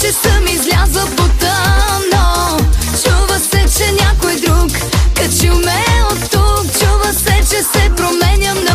че съм излязла по-тъмно. Чува се, че някой друг качил ме от тук. Чува се, че се променям на